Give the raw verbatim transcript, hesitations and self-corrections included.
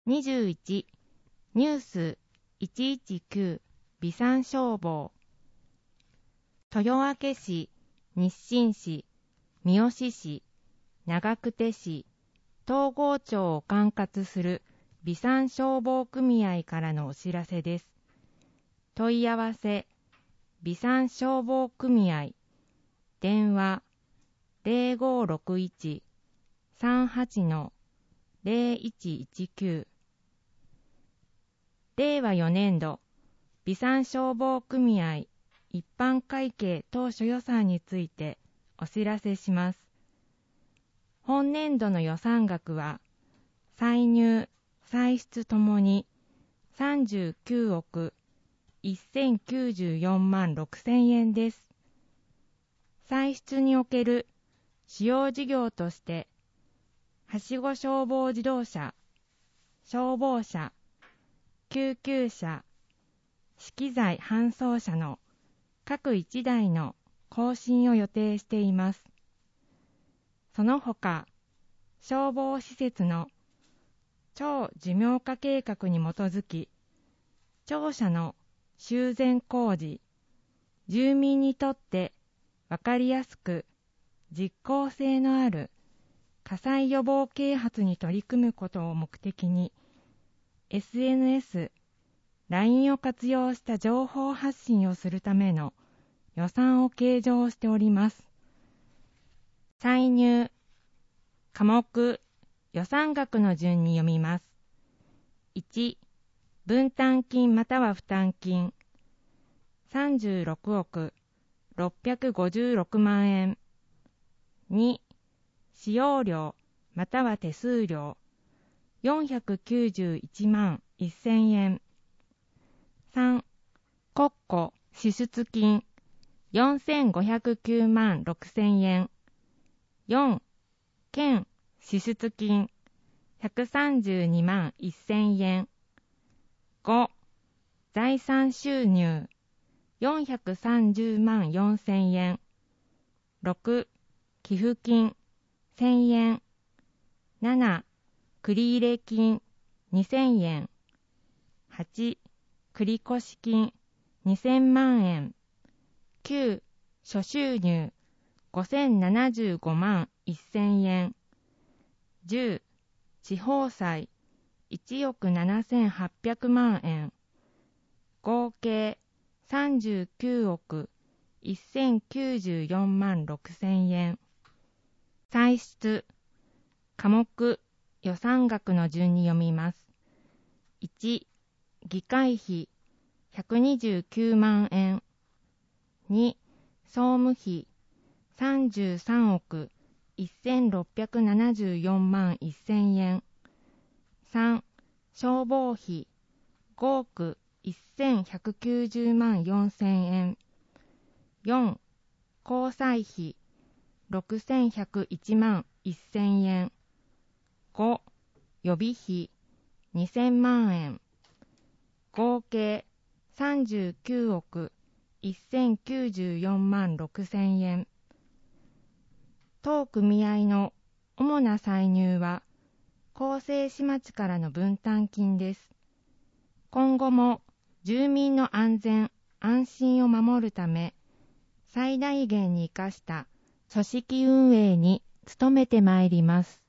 にじゅういちニュースいちいちきゅう備産消防。豊明市、日清市、三好市、長久手市、東郷町を管轄する備産消防組合からのお知らせです。問い合わせ、備産消防組合、電話 ゼロごろくいち さんはち ゼロいちいちきゅう。れいわよねんど備産消防組合一般会計当初予算についてお知らせします。本年度の予算額は歳入・歳出ともにさんじゅうきゅうおくせんきゅうじゅうよんまんろくせんえんです。歳出における主要事業として、はしご消防自動車、消防車、救急車、資機材搬送車の各いちだいの更新を予定しています。その他、消防施設の超寿命化計画に基づき、庁舎の修繕工事、住民にとって分かりやすく実効性のある火災予防啓発に取り組むことを目的に、エスエヌエス、ライン を活用した情報発信をするための予算を計上しております。歳入、科目、予算額の順に読みます。いち、分担金または負担金、さんじゅうろくおくろっぴゃくごじゅうろくまんえん。に、使用料または手数料、よんひゃくきゅうじゅういちまんせんえん。さん、国庫支出金、よんせんごひゃくきゅうまんろくせんえん。よん、県支出金、ひゃくさんじゅうにまんせんえん。ご、財産収入、よんひゃくさんじゅうまんよんせんえん。ろく、寄付金、せんえん。なな、繰入金、にせんえん。はち、繰越金、にせんまんえん。きゅう、諸収入、ごせんななじゅうごまんせんえん。じゅう、地方債、いちおくななせんはっぴゃくまんえん。合計さんじゅうきゅうおくせんきゅうじゅうよんまんろくせんえん。歳出、科目、予算額の順に読みます。いち、議会費ひゃくにじゅうきゅうまんえん。に、総務費さんじゅうさんおくせんろっぴゃくななじゅうよんまんせんえん。さん、消防費ごおくせんひゃくきゅうじゅうまんよんせんえん。よん、交際費ろくせんひゃくいちまんせんえん。ご、予備費にせんまんえん。合計さんじゅうきゅうおくせんきゅうじゅうよんまんろくせんえん。当組合の主な歳入は更生市町からの分担金です。今後も住民の安全・安心を守るため、最大限に生かした組織運営に努めてまいります。